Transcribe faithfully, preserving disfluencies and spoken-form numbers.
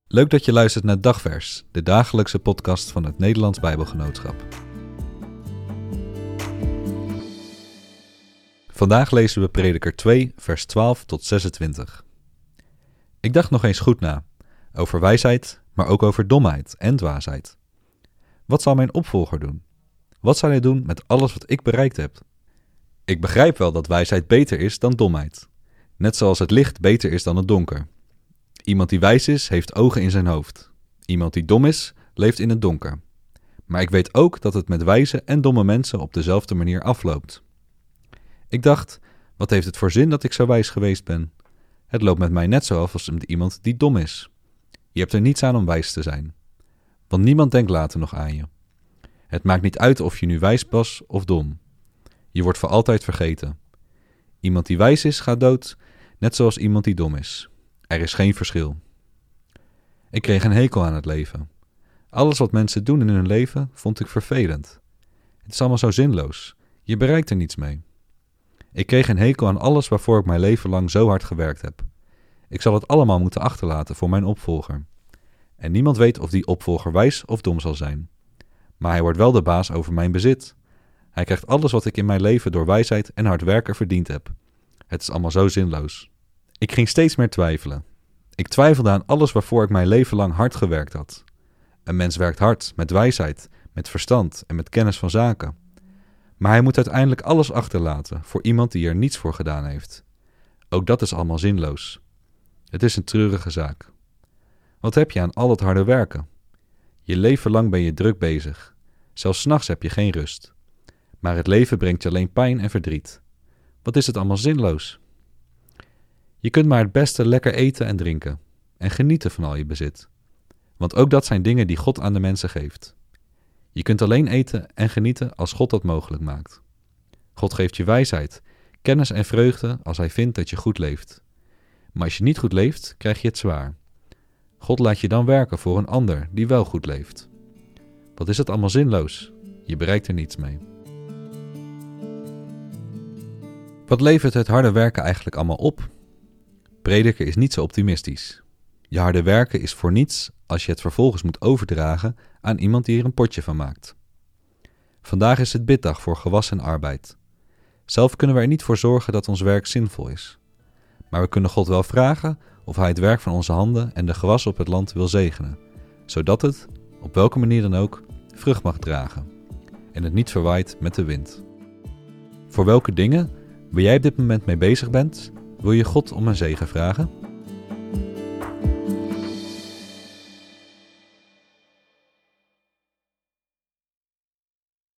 Leuk dat je luistert naar Dagvers, de dagelijkse podcast van het Nederlands Bijbelgenootschap. Vandaag lezen we Prediker twee, vers twaalf tot zesentwintig. Ik dacht nog eens goed na, over wijsheid, maar ook over domheid en dwaasheid. Wat zal mijn opvolger doen? Wat zal hij doen met alles wat ik bereikt heb? Ik begrijp wel dat wijsheid beter is dan domheid, net zoals het licht beter is dan het donker. Iemand die wijs is, heeft ogen in zijn hoofd. Iemand die dom is, leeft in het donker. Maar ik weet ook dat het met wijze en domme mensen op dezelfde manier afloopt. Ik dacht, wat heeft het voor zin dat ik zo wijs geweest ben? Het loopt met mij net zo af als met iemand die dom is. Je hebt er niets aan om wijs te zijn. Want niemand denkt later nog aan je. Het maakt niet uit of je nu wijs was of dom. Je wordt voor altijd vergeten. Iemand die wijs is, gaat dood, net zoals iemand die dom is. Er is geen verschil. Ik kreeg een hekel aan het leven. Alles wat mensen doen in hun leven vond ik vervelend. Het is allemaal zo zinloos. Je bereikt er niets mee. Ik kreeg een hekel aan alles waarvoor ik mijn leven lang zo hard gewerkt heb. Ik zal het allemaal moeten achterlaten voor mijn opvolger. En niemand weet of die opvolger wijs of dom zal zijn. Maar hij wordt wel de baas over mijn bezit. Hij krijgt alles wat ik in mijn leven door wijsheid en hard werken verdiend heb. Het is allemaal zo zinloos. Ik ging steeds meer twijfelen. Ik twijfelde aan alles waarvoor ik mijn leven lang hard gewerkt had. Een mens werkt hard, met wijsheid, met verstand en met kennis van zaken. Maar hij moet uiteindelijk alles achterlaten voor iemand die er niets voor gedaan heeft. Ook dat is allemaal zinloos. Het is een treurige zaak. Wat heb je aan al het harde werken? Je leven lang ben je druk bezig. Zelfs 's nachts heb je geen rust. Maar het leven brengt je alleen pijn en verdriet. Wat is het allemaal zinloos? Je kunt maar het beste lekker eten en drinken en genieten van al je bezit. Want ook dat zijn dingen die God aan de mensen geeft. Je kunt alleen eten en genieten als God dat mogelijk maakt. God geeft je wijsheid, kennis en vreugde als hij vindt dat je goed leeft. Maar als je niet goed leeft, krijg je het zwaar. God laat je dan werken voor een ander die wel goed leeft. Wat is het allemaal zinloos? Je bereikt er niets mee. Wat levert het harde werken eigenlijk allemaal op? Prediker is niet zo optimistisch. Je harde werken is voor niets als je het vervolgens moet overdragen aan iemand die er een potje van maakt. Vandaag is het biddag voor gewas en arbeid. Zelf kunnen we er niet voor zorgen dat ons werk zinvol is. Maar we kunnen God wel vragen of hij het werk van onze handen en de gewassen op het land wil zegenen, zodat het, op welke manier dan ook, vrucht mag dragen en het niet verwaait met de wind. Voor welke dingen waar jij op dit moment mee bezig bent, wil je God om een zegen vragen?